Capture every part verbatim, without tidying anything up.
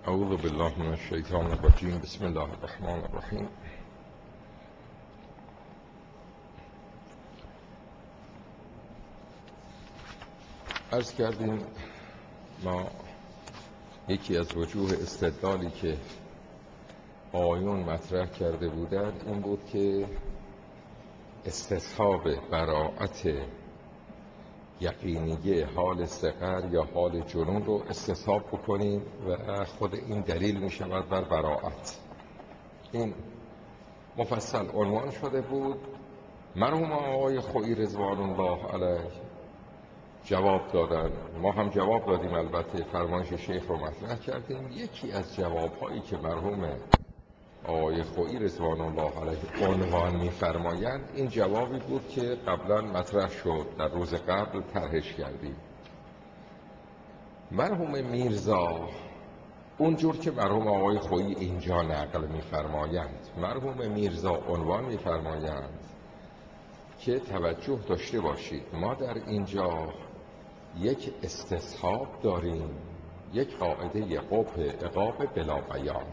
اعوذ بالله من الشیطان الرجیم. بسم الله الرحمن الرحیم. عرض کردیم ما یکی از وجوه استدلالی که آیون مطرح کرده بودند این بود که استصحاب براءت یقینیه حال صغر یا حال جنون رو استصحاب بکنیم و خود این دلیل می شود بر براءت. این مفصل عنوان شده بود. مرحوم آقای خویی رضوان الله علیه جواب دادن، ما هم جواب دادیم، البته فرمایش شیخ رو مطرح کردیم. یکی از جوابهایی که مرحوم آقای خویی رضوان الله علیه عنوان می‌فرمایند این جوابی بود که قبلا مطرح شد، در روز قبل طرحش کردیم. مرحوم میرزا اونجور که مرحوم آقای خویی اینجا نقل می‌فرمایند، مرحوم میرزا عنوان می‌فرمایند که توجه داشته باشید ما در اینجا یک استصحاب داریم، یک قاعده قبح عقاب بلا بیان.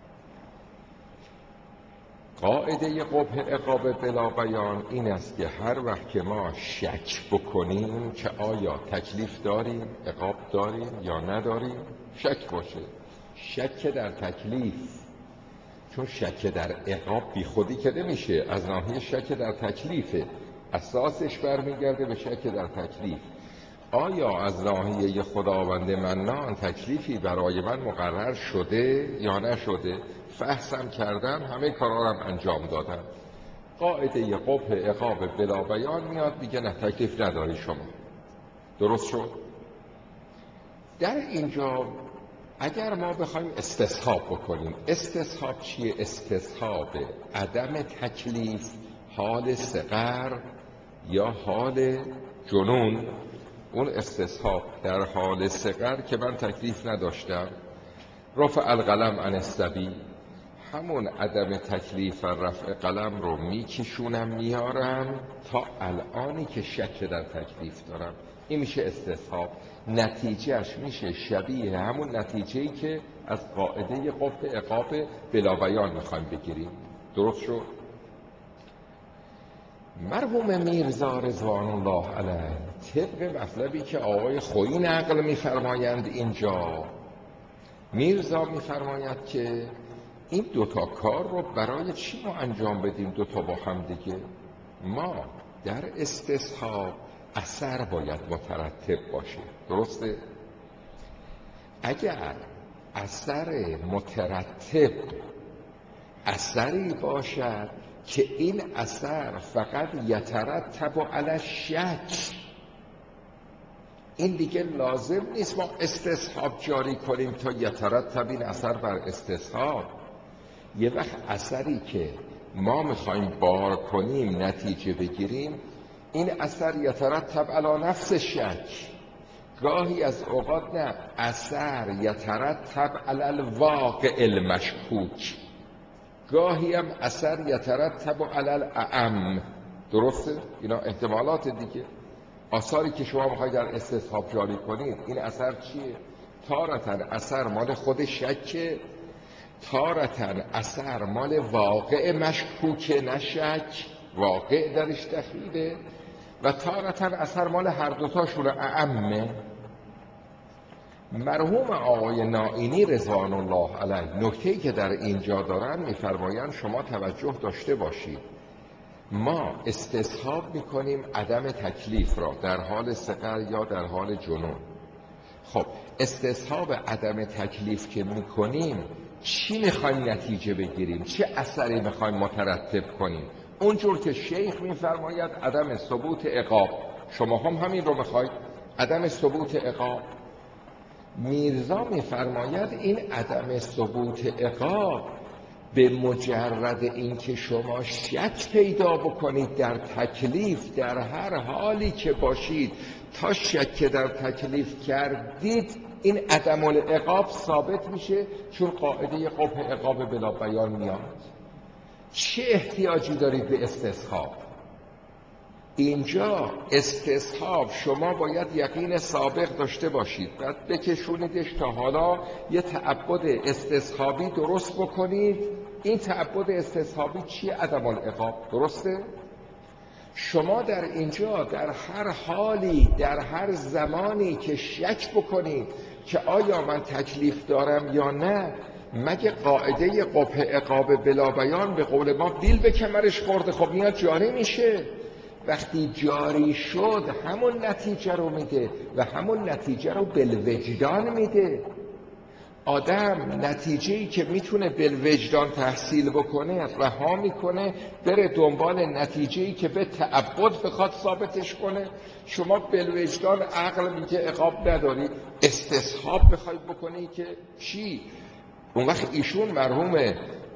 قاعده قبح عقاب بلا بیان این است که هر وقت که ما شک بکنیم که آیا تکلیف داریم، عقاب داریم یا نداریم، شک باشه. شک در تکلیف، چون شک در عقاب بی خودی که نمیشه، از ناحیه شک در تکلیفه، اساسش برمیگرده به شک در تکلیف. آیا از ناحیه خداوند منان تکلیفی برای من مقرر شده یا نشده؟ فحصم کردم، همه کارا هم انجام دادم. قاعده قبح عقاب بلا بیان میاد میگه نه، تکلیف نداری شما. درست شد؟ در اینجا اگر ما بخوایم استصحاب بکنیم، استصحاب چیه؟ استصحاب عدم تکلیف حال صغر یا حال جنون. اون استصحاب در حال صغر که من تکلیف نداشتم، رفع القلم عن الصبی، همون عدم تکلیف و رفع قلم رو میکشونم میارم تا الانی که شک در تکلیف دارم. این میشه استصحاب. نتیجهش میشه شبیه همون نتیجه‌ای که از قاعده قبح عقاب بلا بیان میخوایم بگیریم. درست شد؟ مرحوم میرزا رضوان الله علیه طبق مطلبی که آقای خویی نقل میفرمایند اینجا، میرزا میفرماید که این دوتا کار رو برای چی ما انجام بدیم دوتا با هم دیگه؟ ما در استصحاب اثر باید مترتب باشه. درسته؟ اگر اثر مترتب اثری باشد که این اثر فقط یترتب علی الشک، این دیگه لازم نیست ما استصحاب جاری کنیم تا یترتب این اثر بر استصحاب. یه وقت اثری که ما میخوایم بار کنیم نتیجه بگیریم، این اثر یترتب علی نفس الشک. گاهی از اوقات نه، اثر یترتب علی الواقع المشکوک، گاهی هم اثر یترتب علی الاعم. درسته؟ اینا احتمالات دیگه. آثاری که شما میخواید در استصحاب جاری کنید، این اثر چیه؟ تارتاً اثر مال خود شکه، تارتاً اثر مال واقع مشکوکه، نه شک، واقع درش دخیله، و تارتاً اثر مال هر دوتاشون اعمه. مرحوم آقای نائینی رضوان الله علیه نکته‌ای که در اینجا دارن میفرمایند شما توجه داشته باشید، ما استصحاب میکنیم عدم تکلیف را در حال صغر یا در حال جنون. خب استصحاب عدم تکلیف که میکنیم چی میخوایم نتیجه بگیریم؟ چه اثری میخوایم مترتب کنیم؟ اونجور که شیخ میفرماید عدم ثبوت عقاب، شما هم همین رو میخواید، عدم ثبوت عقاب. میرزا میفرماید این عدم ثبوت عقاب به مجرد اینکه شما شک پیدا بکنید در تکلیف، در هر حالی که باشید تا شک در تکلیف کردید، این عدم العقاب ثابت میشه، چون قاعده قبح عقاب بلا بیان میاد. چه احتیاجی دارید به استصحاب؟ اینجا استصحاب شما باید یقین سابق داشته باشید، بعد بکشونیدش تا حالا یه تعبد استصحابی درست بکنید. این تعبد استصحابی چیه؟ عدم العقاب. درسته؟ شما در اینجا در هر حالی، در هر زمانی که شک بکنید که آیا من تکلیف دارم یا نه، مگه قاعده قبح عقاب بلا بیان به قول ما بیل به کمرش خورده، خب میاد جاری میشه. وقتی جاری شد همون نتیجه رو میده و همون نتیجه رو بالوجدان میده. آدم نتیجه‌ای که میتونه بالوجدان تحصیل بکنه رها میکنه، بره دنبال نتیجه‌ای که به تعبد بخواد ثابتش کنه. شما بالوجدان عقل میگه عقاب نداری، استصحاب بخواید بکنی که چی؟ اون وقت ایشون مرحوم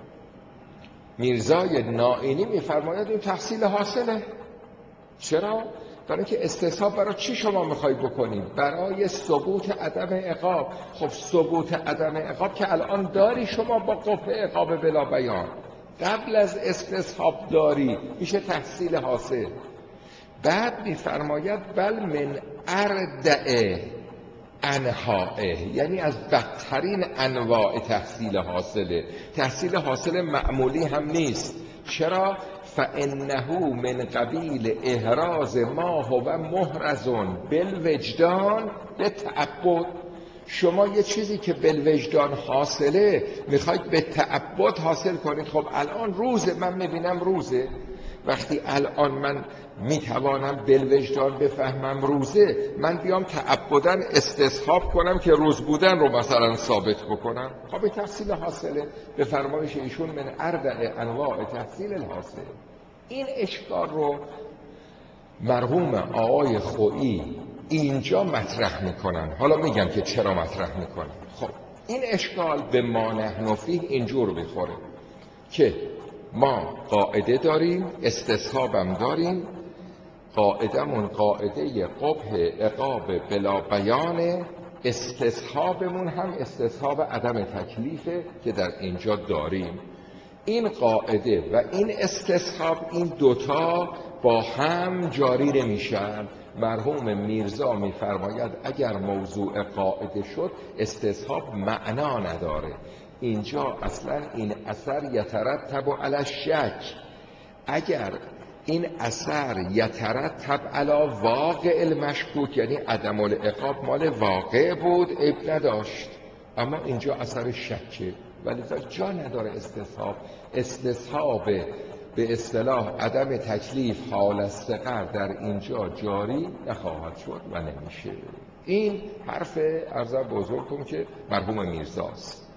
میرزای نائینی میفرماید اون تحصیل حاصله. چرا؟ برای که استصحاب برای چی شما میخواید بکنید؟ برای ثبوت عدم عقاب. خب ثبوت عدم عقاب که الان داری شما با قبح عقاب بلا بیان، قبل از استصحاب داری، میشه تحصیل حاصل. بعد میفرماید بل من اردع انحائه، یعنی از بدترین انواع تحصیل حاصله. تحصیل حاصل معمولی هم نیست. چرا؟ فانه من قبیل احراز ما هو محرز بالوجدان به تعبد. شما یه چیزی که بالوجدان حاصله میخواید به تعبد حاصل کنید. خب الان روزه، من میبینم روزه. وقتی الان من میتوانم بالوجدان بفهمم روزه، من بیام تعبداً استصحاب کنم که روز بودن رو مثلا ثابت بکنم. خب این تحصیل حاصله. به فرمایش ایشون من اردع انواع تحصیل الحاصل. این اشکال رو مرحوم آقای خویی اینجا مطرح میکنن. حالا میگم که چرا مطرح میکنن. خب این اشکال به ما نحن فیه اینجور میخوره که ما قاعده داریم، استصحابم داریم. قاعدمون قاعده قبح عقاب بلا بیانه، استصحابمون هم استصحاب عدم تکلیفه که در اینجا داریم. این قاعده و این استصحاب، این دوتا با هم جاری نمیشن. مرحوم میرزا میفرماید اگر موضوع قاعده شد استصحاب معنا نداره. اینجا اصلا این اثر یترتب علی الشک. اگر این اثر یترتب علی واقع المشکوک، یعنی عدم العقاب مال واقع بود، عیب نداشت. اما اینجا اثر شکه، ولی جا نداره استصحاب. استصحاب به اصطلاح عدم تکلیف حال استقر در اینجا جاری نخواهد شد و نمیشه. این حرف عرض بزرگتون که مرحوم میرزاست.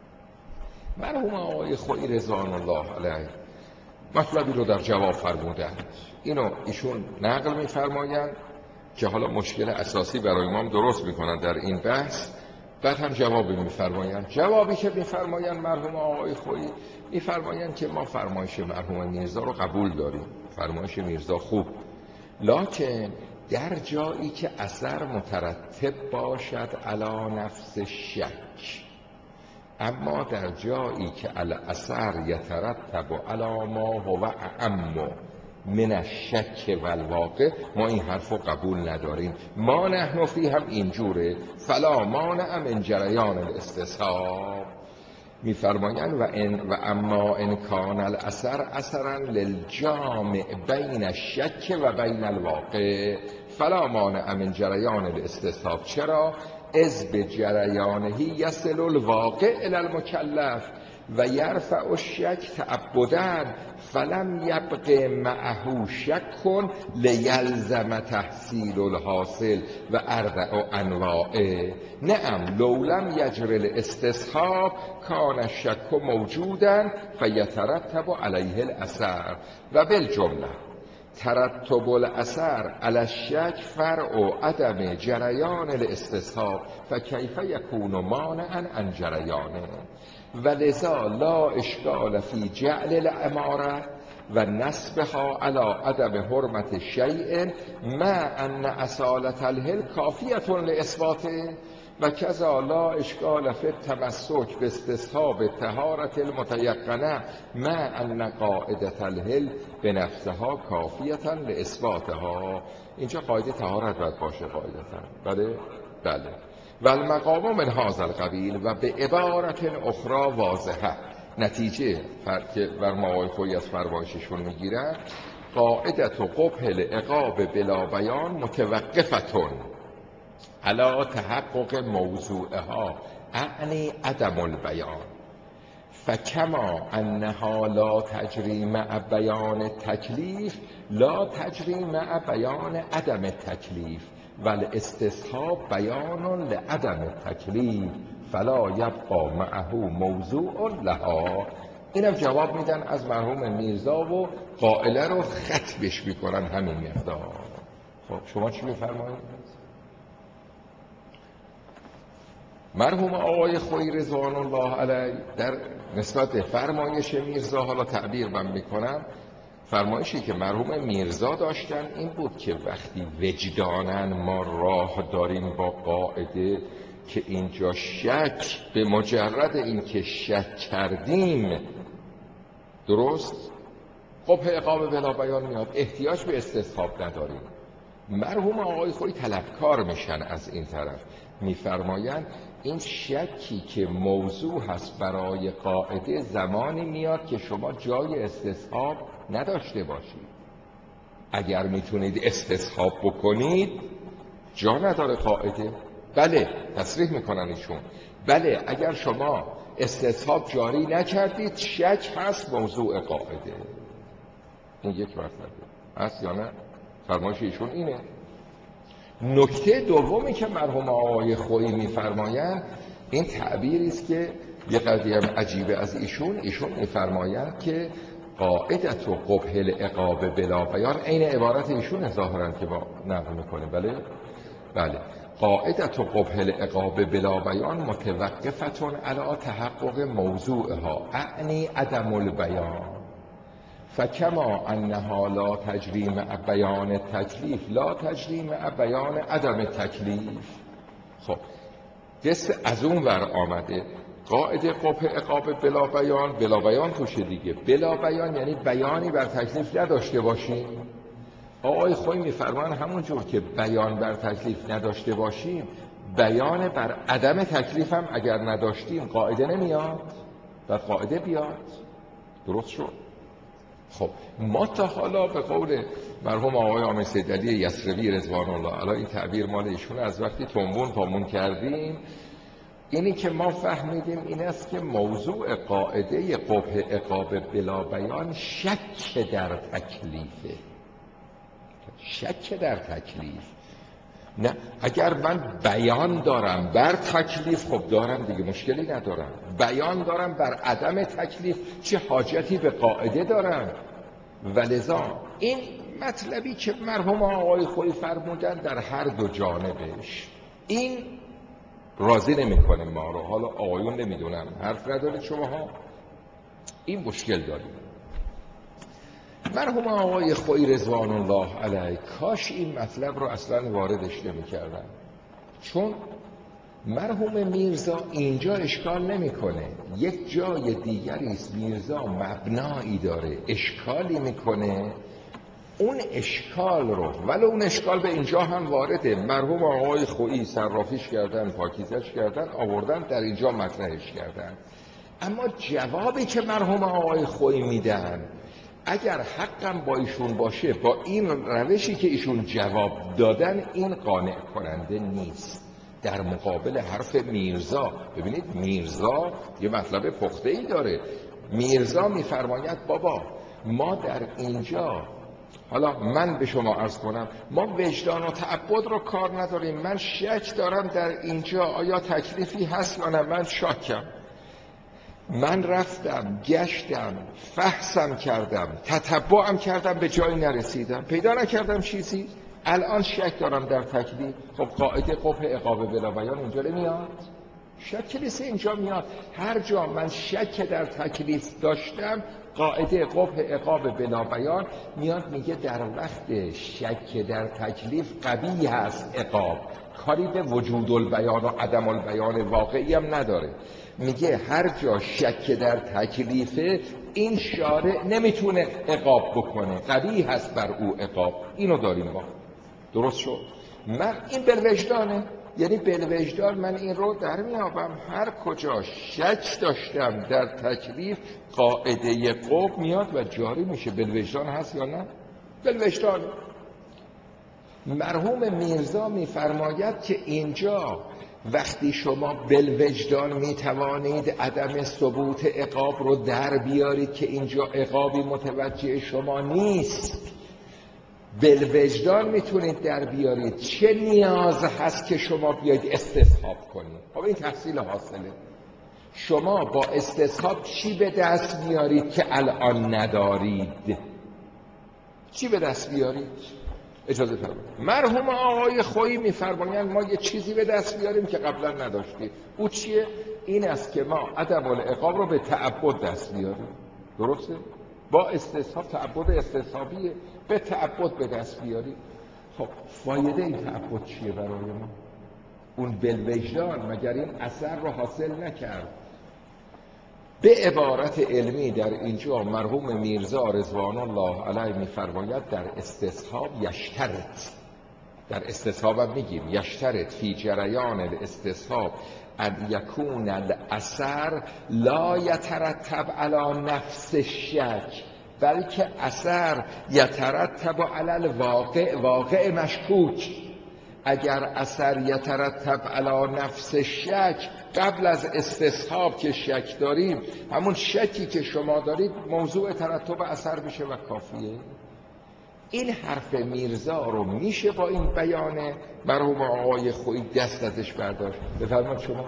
مرحوم آقای خویی رضوان الله علیه مطلبی رو در جواب فرمودند. اینو ایشون نقل میفرمایند که حالا مشکل اساسی برای ما درست میکنن در این بحث. بعد هم جوابی میفرمایند. جوابی که میفرمایند مرحوم آقای خویی، میفرمایند که ما فرمایش مرحوم میرزا رو قبول داریم، فرمایش میرزا خوب، لکن در جایی که اثر مترتب باشد علی نفس شک، اما در جایی که الاثر یترتب علی ما هو اعم من الشک و الواقع، ما این حرف رو قبول نداریم. ما نحن فی هم اینجوره، فلا مانع من جریان الاستصحاب. میفرمایند و ان و اما ان کان الاثر اثرا للجامع بین الشک و بین الواقع فلا مانع من جریان الاستصحاب. چرا؟ اذ به جریانه یصل الواقع الی المکلف و یرفع الشک تعبدا فلم یبق معه شک لیلزم تحصیل الحاصل و اربع انواعه. نعم لو لم یجر الاستصحاب کان الشک موجودا فیترتب علیه الاثر و بالجمله ترتب الاثر علی الشک فرع عدم جریان الاستصحاب فکیف یکون مانعا عن جریانه ولذا لا اشکال فی جعل الاماره و نسبها علی عدم حرمت شیء مع ان اصالة الحل کافیة لاثباته. و کذا لا اشکال فی التمسک به استصحاب طهارة المتیقنه مع ان قاعدة الحل به نفسها کافیة لاثباتها. اینجا قاعده طهارت باید باشه قاعدتا، بله بله. و المقام من هذا القبیل و به عبارت اخرى واضحه. نتیجه که بر ما خوی از فرمایششون میگیرن، قاعدت و قبح العقاب بلا بیان متوقفتون علی تحقق موضوعها اعنی عدم البیان، فکما انها لا تجری مع بیان تکلیف لا تجری مع بیان عدم تکلیف و الاستصحاب بیان لعدم تکلیف فلا یبقى معه موضوع لها. اینم جواب میدن از مرحوم میرزا و قائله رو ختمش میکنن همین مقدار. خب شما چی بفرمایید؟ مرحوم آقای خویی رضوان الله علیه در نسبت به فرمایش میرزا، حالا تعبیر من میکنم، فرمایشی که مرحوم میرزا داشتن این بود که وقتی وجدانن ما راه داریم با قاعده که اینجا شک، به مجرد اینکه شک کردیم درست قبح عقاب بلا بیان میاد، احتیاج به استصحاب نداریم. مرحوم آقای خویی طلبکار میشن از این طرف، میفرمایند این شکی که موضوع هست برای قاعده زمانی میاد که شما جای استصحاب نداشته باشید. اگر میتونید استصحاب بکنید جا نداره قاعده. بله تصریح میکنن ایشون، بله اگر شما استصحاب جاری نکردید شک هست موضوع قاعده. این یک مرتبه هست یا نه؟ فرمایش ایشون اینه. نکته دومی که مرحوم آقای خویی میفرمایند این تعبیری است که یه قضیه عجیبه از ایشون. ایشون میفرمایند که قاعدت و قبح العقاب بلا بیان، عین عبارت ایشون ظاهرا که ما نقل میکنیم، بله بله، قاعدت و قبح العقاب بلا بیان متوقفتون علی تحقق موضوعها اعنی عدم البیان، فکما انها لا تجری مع بیان تکلیف لا تجری مع بیان عدم تکلیف. خب قصه از اون ور آمده، قاعده قبح عقاب بلا بیان، بلا بیان توشه دیگه. بلا بیان یعنی بیانی بر تکلیف نداشته باشیم. آقای خویی میفرمان همون جور که بیان بر تکلیف نداشته باشیم، بیان بر عدم تکلیف هم اگر نداشتیم قاعده نمیاد و قاعده بیاد. درست شد؟ خب ما تا حالا به قول مرحوم آقای عامر سیدعلی یسروی رضوان الله علیه، این تعبیر مال ایشون، از وقتی تنبون پامون کردیم اینی که ما فهمیدیم این است که موضوع قاعده قبح عقاب بلا بیان شک در تکلیفه. شک در تکلیف نه، اگر من بیان دارم بر تکلیف خب دارم دیگه، مشکلی ندارم. بیان دارم بر عدم تکلیف چه حاجتی به قاعده دارم؟ ولذا این مطلبی که مرحوم آقای خویی فرمودن در هر دو جانبش این راضی نمی‌کنه ما رو. حالا آقایون نمیدونم حرف ندارید شماها، این مشکل داریم. مرحوم آقای خویی رضوان الله علیه کاش این مطلب رو اصلا واردش نمی‌کردن، چون مرحوم میرزا اینجا اشکال نمی‌کنه، یک جای دیگری است میرزا مبنایی داره اشکالی می‌کنه، اون اشکال رو، ولی اون اشکال به اینجا هم وارده، مرحوم آقای خویی صرافیش کردن، پاکیزش کردن، آوردن در اینجا مطرحش کردن. اما جوابی که مرحوم آقای خویی میدن اگر حقم با ایشون باشه، با این روشی که ایشون جواب دادن، این قانع کننده نیست در مقابل حرف میرزا. ببینید میرزا یه مطلب پخته ای داره. میرزا میفرماید بابا ما در اینجا، حالا من به شما عرض کنم، ما وجدان و تعبد رو کار نداریم. من شک دارم در اینجا آیا تکلیفی هست یا نه، من شاکم، من رفتم گشتم فحصم کردم تتبعم کردم به جایی نرسیدم، پیدا نکردم چیزی، الان شک دارم در تکلیف. خب قاعده قبح عقاب بلا بیان اینجا نمیاد؟ شک لیست اینجا میاد. هر جا من شک در تکلیف داشتم قاعده قبح عقاب بلا بیان میاد، میگه در وقت شک در تکلیف قبیح هست عقاب، کاری به وجود البیان و عدم البیان واقعی هم نداره. میگه هر جا شک در تکلیفه این شارع نمیتونه عقاب بکنه، قبیح هست بر او عقاب. اینو داریم ما. درست شد؟ من این بالوجدانه، یعنی بالوجدان من این رو در میابم. هر کجا شک داشتم در تکلیف قاعده قب میاد و جاری میشه. بالوجدان هست یا نه؟ بالوجدان. مرحوم میرزا میفرماید که اینجا وقتی شما بالوجدان میتوانید عدم ثبوت عقاب رو در بیارید که اینجا عقابی متوجه شما نیست، بالوجدان میتونید در بیارید، چه نیاز هست که شما بیاید استصحاب کنید؟ خب این تحصیل حاصله. شما با استصحاب چی به دست بیارید که الان ندارید؟ چی به دست بیارید؟ اجازه فرمایید. مرحوم آقای خویی میفرمایند ما یه چیزی به دست بیاریم که قبلا نداشتیم. او چیه؟ این است که ما عدم العقاب رو به تعبد دست بیاریم. درسته؟ با استصحاب، تعبد استصحابیه، به تعبد به دست بیاریم. خب فایده این تعبد چیه برای ما؟ اون بالوجدان مگر این اثر رو حاصل نکرد؟ به عبارت علمی در اینجا مرحوم میرزا رضوان الله علیه میفرماید در استصحاب یشترط، در استصحاب هم میگیم یشترط فی جریان الاستصحاب ان یکون الاثر لا یترتب علی نفس الشک بلکه اثر یترتب علی الواقع، واقع مشکوک. اگر اثر یترتب علی نفس شک، قبل از استصحاب که شک داریم، همون شکی که شما دارید موضوع ترتب اثر میشه و کافیه. این حرف میرزا رو میشه با این بیان مرحوم آقای خویی دست ازش برداشت؟ بفرمایید شما.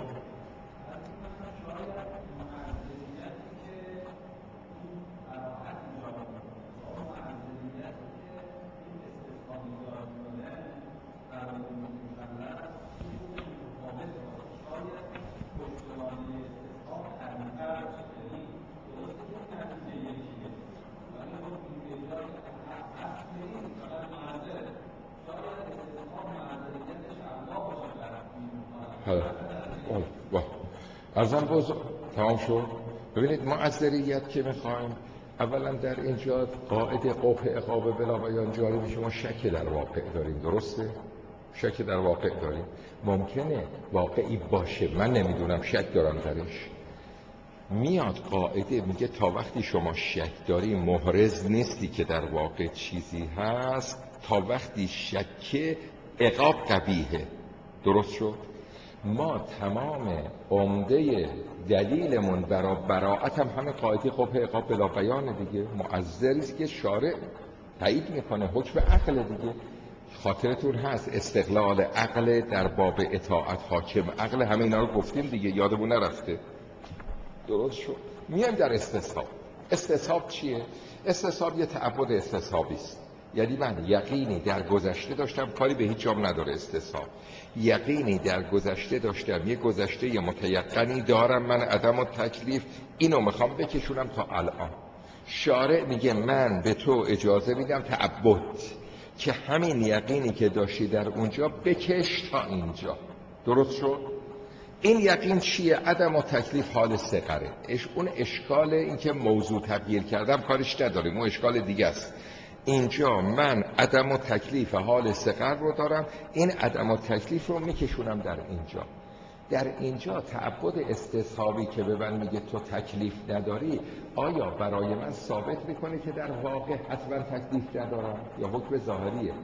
ارزم بزرگ تمام شد. ببینید ما از ذریعت که میخوایم اولا در اینجا قاعده قبح عقاب بلا بیان جاری میشه. ما شک در واقع داریم. درسته؟ شک در واقع داریم. ممکنه واقعی باشه، من نمیدونم، شک دارم درش. میاد قاعده میگه تا وقتی شما شک داری محرز نیستی که در واقع چیزی هست، تا وقتی شک عقاب قبیحه. درست شد؟ ما تمام عمده دلیلمون برای براءت هم همه قاعده قبح عقاب بلا بیان دیگه. معذری است که شارع تایید میکنه، حکم عقل دیگه. خاطرتون هست استقلال عقل در باب اطاعت، حاکم عقل، همه اینا رو گفتیم دیگه، یادمون نرفته. درست شد؟ میایم در استصحاب. استصحاب چیه؟ استصحاب یه تعبد استصحابی است. یعنی من یقینی در گذشته داشتم، کاری به هیچ جام نداره استصحاب. یقینی در گذشته داشتم، یه گذشته متیقنی دارم من عدم و تکلیف، اینو میخوام بکشونم تا الان. شارع میگه من به تو اجازه میدم تعبد که همین یقینی که داشتی در اونجا بکش تا اینجا. درست شد؟ این یقین چیه؟ عدم و تکلیف حال صغره. اش اون اشکال این که موضوع تغییر کردم کارش نداریم، اون اشکال دیگه است. اینجا من عدم و تکلیف حال صغر رو دارم، این عدم و تکلیف رو میکشونم در اینجا. در اینجا تعبد استصحابی که به من میگه تو تکلیف نداری، آیا برای من ثابت میکنه که در واقع حتما تکلیف ندارم یا حکم ظاهریه؟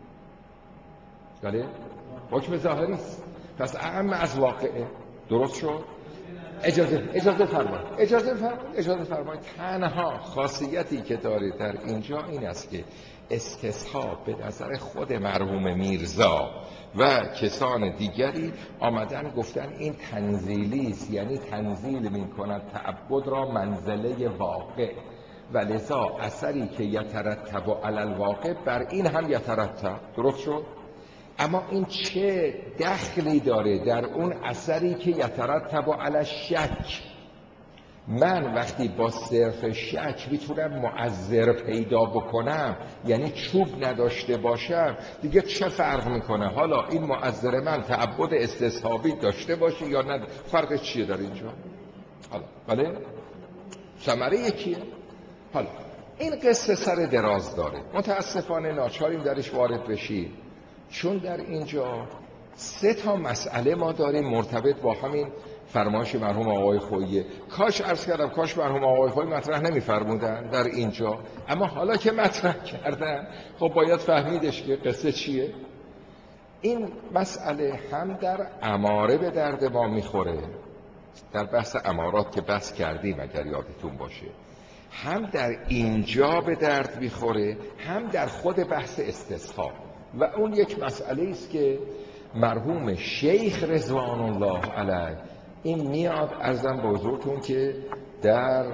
بله؟ حکم ظاهری است. پس اهم از واقعه. درست شد؟ اجازه اجازه فرمایید اجازه فرمایید اجازه فرمایید تنها خاصیتی که داره در اینجا این است که استصحاب به نظر خود مرحوم میرزا و کسان دیگری آمدن گفتن این تنزیلی است، یعنی تنزیل میکند تعبد را منزله واقع، و لذا اثری که یترتب علی الواقع بر این هم یترتب. درست شد؟ اما این چه دخلی داره در اون اثری که یترتب علی الشک؟ من وقتی با صرف شک میتونم مؤثر پیدا بکنم، یعنی چوب نداشته باشم، دیگه چه فرق میکنه حالا این مؤثر من تعبد استصحابی داشته باشه یا نه؟ فرقش چیه در اینجا؟ حالا بله ثمره یکیه. حالا این قصه سر دراز داره، متاسفانه ناچاریم درش وارد بشیم، چون در اینجا سه تا مسئله ما داریم مرتبط با همین فرمایش مرحوم آقای خویی. کاش عرض کردم کاش مرحوم آقای خویی مطرح نمی‌فرمودن در اینجا، اما حالا که مطرح کردن خب باید فهمیدش که قصه چیه. این مسئله هم در اماره به درد ما میخوره، در بحث امارات که بحث کردیم اگر یادتون باشه، هم در اینجا به درد میخوره، هم در خود بحث استصحاب. و اون یک مسئله است که مرحوم شیخ رضوان الله علیه این میاد عرضم به حضورتون که در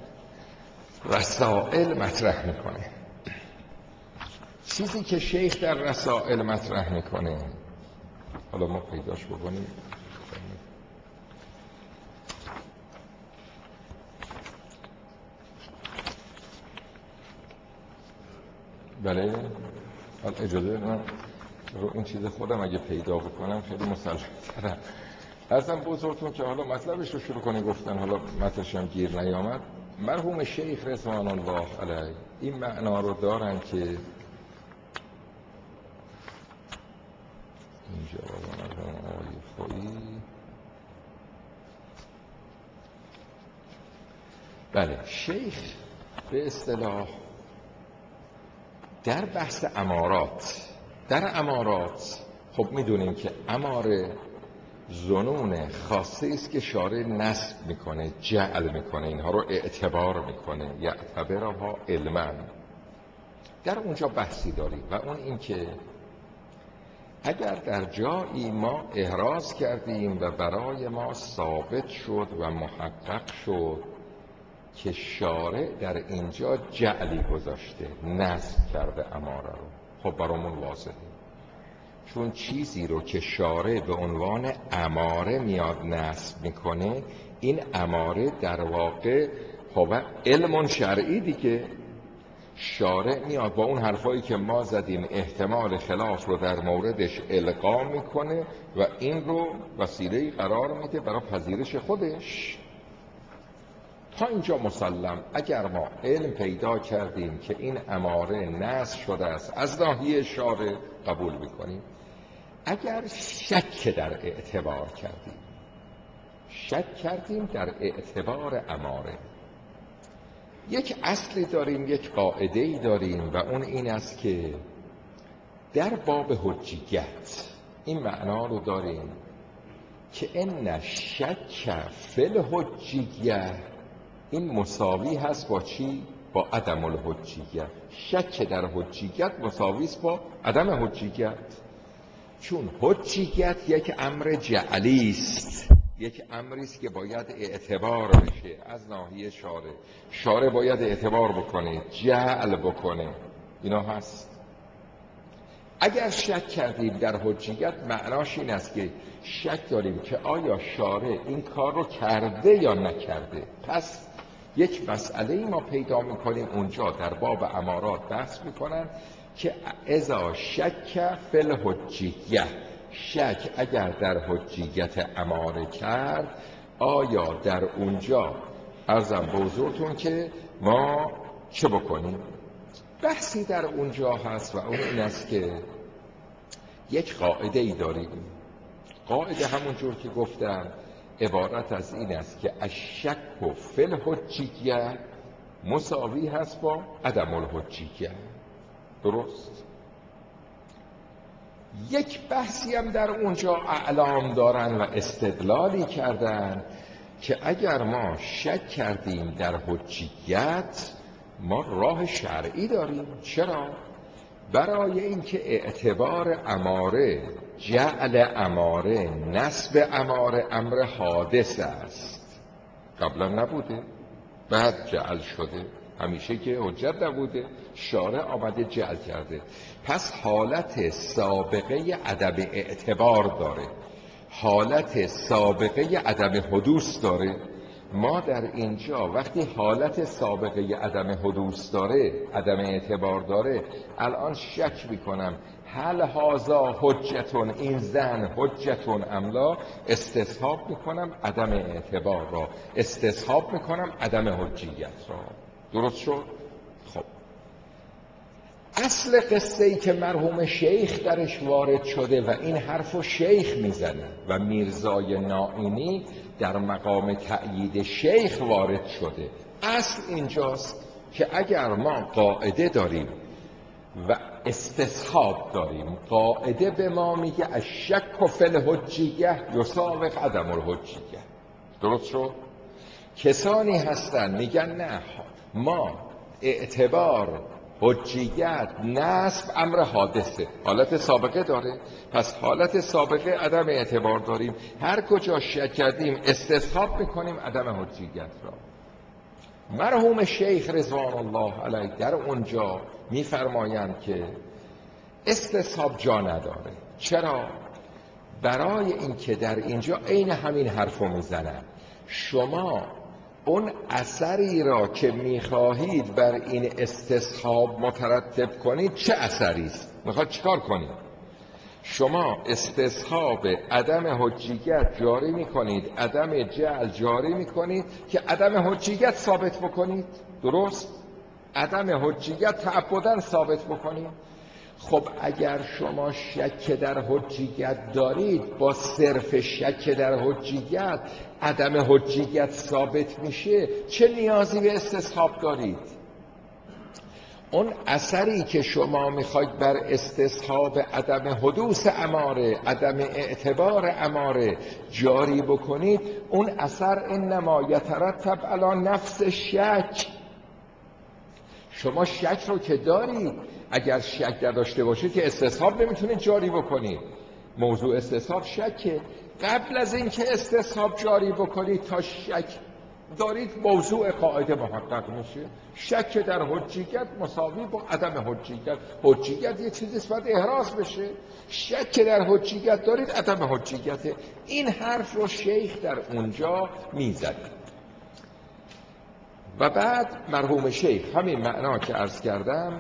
رسائل مطرح میکنه. چیزی که شیخ در رسائل مطرح میکنه، حالا ما پیداش بکنیم، بله حالا اجازه من رو این چیز خودم اگه پیدا بکنم خیلی مسلم ترم. ارزم بزرگتون که حالا مطلبش رو شروع کنه گفتن، حالا متنش هم گیر نیامد. مرحوم شیخ رضوان الله علیه این معنا رو دارن که اینجا مرحوم آقای خویی، بله شیخ به اصطلاح در بحث امارات، در امارات خب میدونیم که اماره ظنون خاصه است که شارع نصب میکنه، جعل میکنه، اینها رو اعتبار میکنه، یعتبرها علما. در اونجا بحثی داریم و اون این که اگر در جایی ما احراز کردیم و برای ما ثابت شد و محقق شد که شارع در اینجا جعلی گذاشته، نصب کرده اماره رو، خب برامون واضحه، چون چیزی رو که شارع به عنوان اماره میاد نصب میکنه، این اماره در واقع خب علم شرعی دیگه. شارع میاد با اون حرفایی که ما زدیم احتمال خلاف رو در موردش القا میکنه و این رو وسیله‌ای قرار میده برای پذیرش خودش. تا اینجا مسلم. اگر ما علم پیدا کردیم که این اماره نصب شده است از ناحیه شارع، قبول میکنیم. اگر شک در اعتبار کردیم، شک کردیم در اعتبار اماره، یک اصلی داریم، یک قاعده‌ای داریم و اون این است که در باب حجیت این معنا رو داریم که ان شک فی الحجیه، این مساوی هست با چی؟ با عدم الحجیت. شک در حجیت مساوی است با عدم حجیت، چون حجیت یک امر جعلی است، یک امری است که باید اعتبار بشه از ناحیه شارع. شارع باید اعتبار بکنه، جعل بکنه، اینا هست. اگر شک کردیم در حجیت معناش این است که شک داریم که آیا شارع این کار رو کرده یا نکرده. پس یک مسئله ما پیدا میکنیم اونجا در باب امارات بحث میکنن که اذا شک فی الحجیه، شک اگر در حجیت اماره کرد، آیا در اونجا عرضم به حضورتون که ما چه بکنیم؟ بحثی در اونجا هست و اون این است که یک قاعده ای داریم. قاعده همون جور که گفتم عبارت از این است که الشک فی الحجیه مساوی هست با عدم الحجیه. درست؟ یک بحثی هم در اونجا اعلام دارن و استدلالی کردن که اگر ما شک کردیم در حجیت، ما راه شرعی داریم. چرا؟ برای اینکه اعتبار اماره، جعل اماره، نصب اماره امر حادث است، قبلا نبوده بعد جعل شده، همیشه که حجت نبوده، شارع آمده جعل کرده. پس حالت سابقه عدم اعتبار داره، حالت سابقه عدم حدوث داره ما در اینجا وقتی حالت سابقه عدم حدوث داره، عدم اعتبار داره، الان شک میکنم هل هازا حجتون، این زن حجتون املا، استصحاب میکنم عدم اعتبار را، استصحاب میکنم عدم حجیت را. درست شد؟ خب اصل قصه ای که مرحوم شیخ درش وارد شده و این حرفو شیخ میزنه و میرزای نائینی در مقام تأیید شیخ وارد شده، اصل اینجاست که اگر ما قاعده داریم و استصحاب داریم، قاعده به ما میگه الشک و فی الحجیه یساوق عدم الحجیه. درست شد؟ کسانی هستن میگن نه ما اعتبار، حجیت، نسب امر حادثه، حالت سابقه داره، پس حالت سابقه عدم اعتبار داریم، هر کجا شک کردیم استصحاب میکنیم عدم حجیت را. مرحوم شیخ رضوان الله علیه در اونجا میفرمایند که استصحاب جا نداره. چرا؟ برای اینکه در اینجا عین همین حرفو میزنن، شما اون اثری را که میخواهید بر این استصحاب مترتب کنید چه اثری است؟ میخواد چیکار کنید؟ شما استصحاب عدم حجیت جاری میکنید، عدم جعل جاری میکنید که عدم حجیت ثابت بکنید. درست؟ عدم حجیت تعبداً ثابت بکنید. خب اگر شما شک در حجیت دارید، با صرف شک در حجیت عدم حجیت ثابت میشه، چه نیازی به استصحاب دارید؟ اون اثری که شما میخواید بر استصحاب عدم حدوث اماره، عدم اعتبار اماره جاری بکنید، اون اثر انما یترتب علی نفس شک. شما شک رو که دارید، اگر شک نداشته باشید که استصحاب نمیتونید جاری بکنید. موضوع استصحاب شکه. قبل از اینکه استصحاب جاری بکنید تا شک دارید، موضوع قاعده محقق میشه. شک در حجیت مساوی با عدم حجیت. حجیت یه چیزی است باید احراز بشه. شک در حجیت دارید، عدم حجیت. این حرف رو شیخ در اونجا میزد. و بعد مرحوم شیخ همین معنا که عرض کردم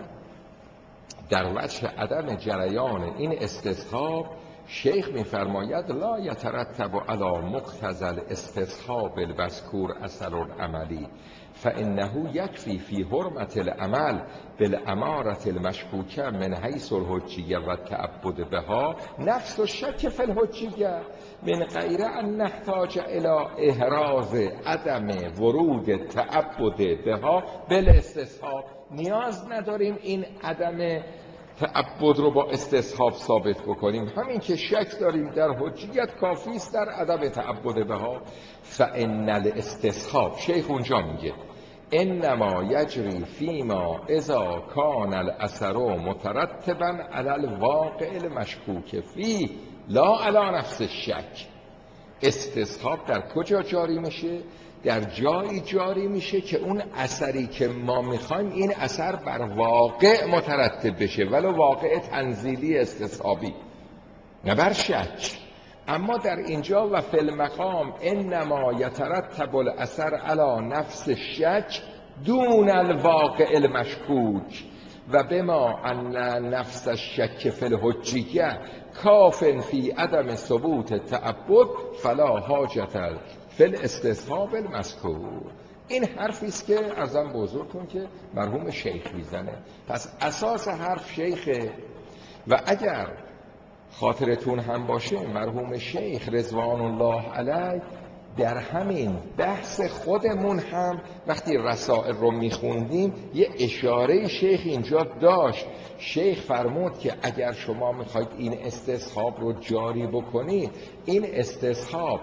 در وجه عدم جریان این استصحاب، شیخ میفرماید لا یترتب علی مقتضى الاستصحاب المذکور اثر العملی فانه یکفی فی حرمت العمل بالاماره المشکوکه من حیث الحجیه و التعبد بها نفس الشک فی الحجیه من غیر ان نحتاج الی احراز عدم ورود التعبد بها بالاستصحاب. نیاز نداریم این عدم تعبد رو با استصحاب ثابت بکنیم، همین که شک داریم در حجیت کافی است در عدم تعبد بها. فان الاستصحاب، شیخ اونجا میگه انما یجری فیما اذا کان الاثر مترتبا علی الواقع المشکوک فی لا علی نفس الشک. استصحاب در کجا جاری میشه؟ در جایی جاری میشه که اون اثری که ما میخوایم این اثر بر واقع مترتب بشه، ولو واقع تنزیلی استصحابی، نه بر شک. اما در اینجا و فی المقام انما یترتب الاثر علی نفس الشک دون الواقع المشکوک و بما ان نفس الشک فی الحجیه کاف فی عدم ثبوت تعبد فلا حاجت فی الاستصحاب المذکور. این حرفی است که عرضم به حضورتون که مرحوم شیخ میزنه. پس اساس حرف شیخه. و اگر خاطرتون هم باشه مرحوم شیخ رضوان الله علیه در همین بحث خودمون هم وقتی رسائل رو میخوندیم یه اشاره شیخ اینجا داشت. شیخ فرمود که اگر شما میخواید این استصحاب رو جاری بکنید، این استصحاب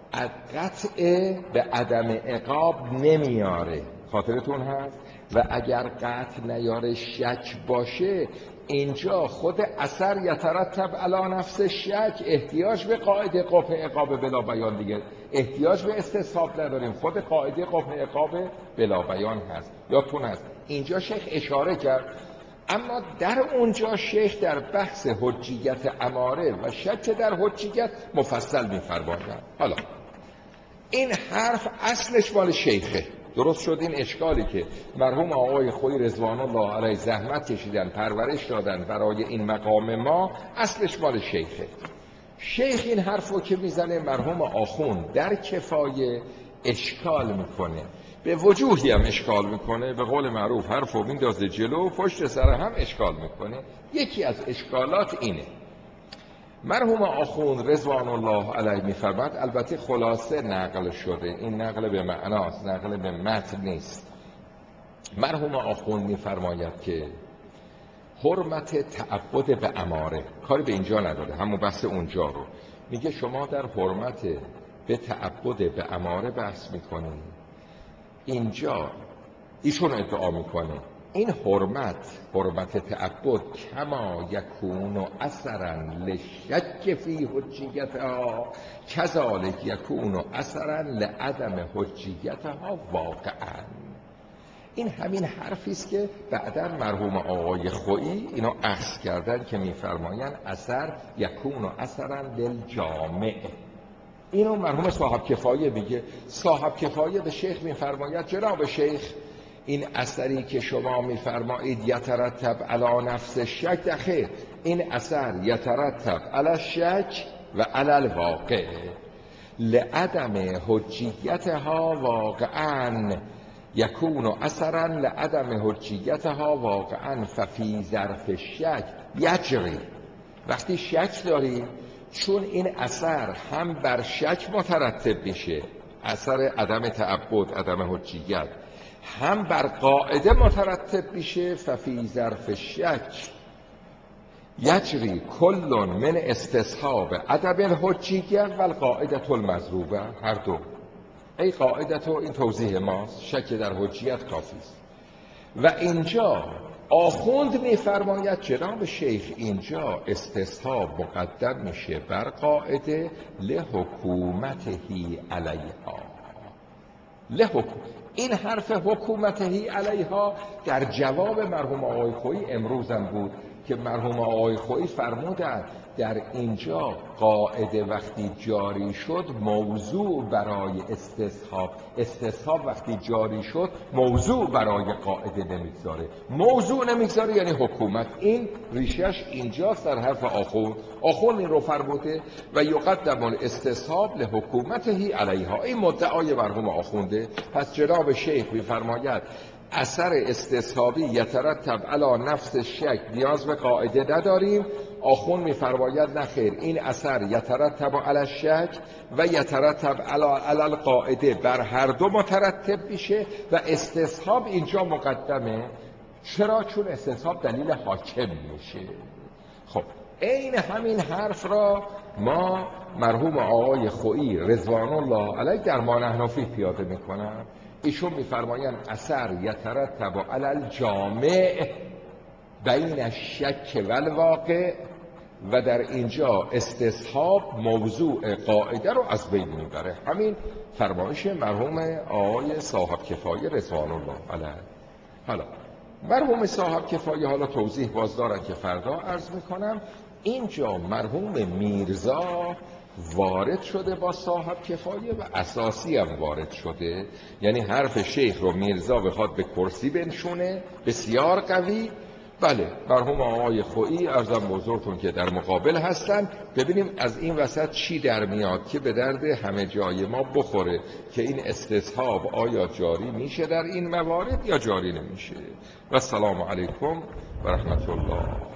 قطع به عدم عقاب نمیاره. خاطرتون هست؟ و اگر قطع نیاره شک باشه، اینجا خود اثر یترتب علی نفس شک، احتیاج به قاعده قبح عقاب بلا بیان دیگه، احتیاج به استصحاب نداریم، خود قاعده قبح عقاب بلا بیان هست. یادتون هست اینجا شیخ اشاره کرد. اما در اونجا شیخ در بحث حجیت اماره و شک در حجیت مفصل می‌فرماید. حالا این حرف اصلش مال شیخه. درست شد این اشکالی که مرحوم آقای خویی رضوان الله علیه زحمت کشیدن پرورش دادن برای این مقام ما، اصلش مال شیخه. شیخ این حرف رو که میزنه مرحوم آخوند در کفایه اشکال میکنه، به وجوهی هم اشکال میکنه، به قول معروف حرف رو میندازه جلو پشت سر هم اشکال میکنه. یکی از اشکالات اینه، مرحوم آخوند رضوان الله علیه میفرماد، البته خلاصه نقل شده، این نقل به معناست، نقل به متن نیست. مرحوم آخوند میفرماید که حرمت تعبد به اماره، کاری به اینجا نداره، همون بحث اونجا رو میگه، شما در حرمت به تعبد به اماره بحث میکنید. اینجا ایشون ادعا میکنه این حرمت، حرمت تعبد، کما یکون اثرا لشک فی حجیتها کذالک یکون اثرا لعدم حجیتها واقعا. این همین حرفی است که بعدا مرحوم آقای خویی اینو اخذ کردن که میفرمایند اثر یکون اثرا للجامع. اینو مرحوم صاحب کفایه میگه. صاحب کفایه به شیخ میفرماید جناب شیخ، این اثری که شما میفرمایید یترتب علی نفس الشک، خیر، این اثر یترتب علی الشک و علی الواقع لعدم حجیتها واقعا یکون اثرا لعدم حجیتها واقعا ففی ظرف الشک یجری. وقتی شک داری، چون این اثر هم بر شک مترتب میشه، اثر عدم تعبد، عدم حجیت، هم بر قاعده مترتب میشه، ففی ظرف الشک یجری کل من استصحاب عدم الحجیت و القاعده المضروبه. هر دو ای قاعده تو این توضیح ماست، شک در حجیت کافی است. و اینجا آخوند میفرماید جناب شیخ، اینجا استصحاب مقدم میشه بر قاعده لحکومتهی علیها. لحکوم این حرف حکومتهی علیها در جواب مرحوم آقای خویی امروزم بود که مرحوم آقای خویی فرمودند در اینجا قاعده وقتی جاری شد موضوع برای استصحاب، استصحاب وقتی جاری شد موضوع برای قاعده نمیگذاره، موضوع نمیگذاره یعنی حکومت. این ریشش اینجاست در حرف آخوند. آخوند این رو فرموده و یقدم الاستصحاب لحکومتهی علیها. این مدعای مرحوم آخونده. پس جناب شیخ میفرماید اثر استصحابی یترتب علی نفس الشک، نیاز به قاعده نداریم. آخوند میفرماید نخیر، این اثر یترتب علی الشک و یترتب علی علی القاعده، بر هر دو مترتب میشه و استصحاب اینجا مقدمه. چرا؟ چون استصحاب دلیل حاکم میشه. خب این همین حرف را ما مرحوم آقای خویی رضوان الله علیه در ما نحنفی پیاده میکنن. ایشون میفرمایند اثر یترتب علی الجامع بین الشک و الواقع و در اینجا استصحاب موضوع قاعده رو از بین میبره. همین فرمایش مرحوم آقای صاحب کفایه رضوان الله علیه. حالا مرحوم صاحب کفایه، حالا توضیح باز دارن که فردا عرض میکنم، اینجا مرحوم میرزا وارد شده با صاحب کفایه و اساسی هم وارد شده، یعنی حرف شیخ رو میرزا بخواد به کرسی بنشونه، بسیار قوی. بله مرحوم آقای خویی ارزم بزرگتون که در مقابل هستن. ببینیم از این وسط چی در میاد که به درد همه جای ما بخوره که این استصحاب آیا جاری میشه در این موارد یا جاری نمیشه. و السلام علیکم و رحمت الله.